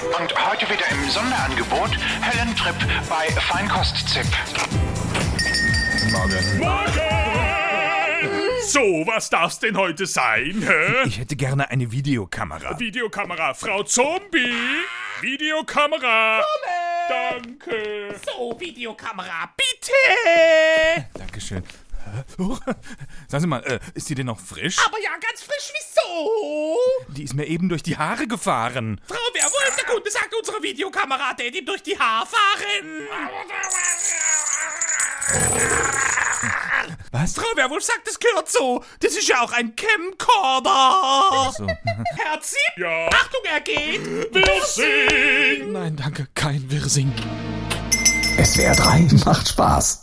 Und heute wieder im Sonderangebot Helen Tripp bei Feinkost-Zip. Morgen! So, was darf's denn heute sein, hä? Ich hätte gerne eine Videokamera. Videokamera, Frau Zombie! Videokamera! Danke! So, Videokamera, bitte! Dankeschön. Oh, sagen Sie mal, ist die denn noch frisch? Aber ja, ganz frisch, wieso? Die ist mir eben durch die Haare gefahren. Frau Werwolf, der Kunde sagt, unsere Videokamera tät ihm durch die Haare fahren. Was? Frau Werwolf sagt, das gehört so. Das ist ja auch ein Camcorder. So. Herr Zip, Ja. Achtung, er geht. Wir singen! Nein, danke, kein Wirsing. SWR 3 macht Spaß.